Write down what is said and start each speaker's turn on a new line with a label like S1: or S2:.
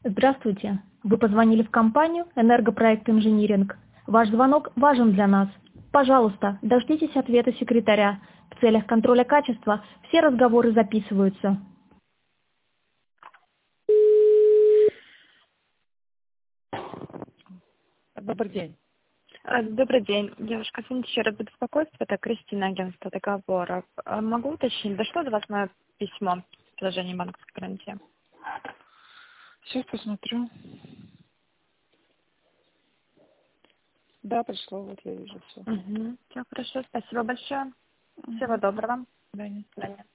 S1: Здравствуйте. Вы позвонили в компанию «Энергопроект Инжиниринг». Ваш звонок важен для нас. Пожалуйста, дождитесь ответа секретаря. В целях контроля качества все разговоры записываются.
S2: Добрый день.
S3: Добрый день, девушка. Извините, еще раз за беспокойство. Это Кристина, агентство договоров. Могу уточнить, дошло до вас мое письмо с предложением банковской гарантии?
S2: Сейчас посмотрю. Да, пришло, вот я вижу все.
S3: Все хорошо, спасибо большое. Всего доброго.
S2: До свидания.
S3: До свидания.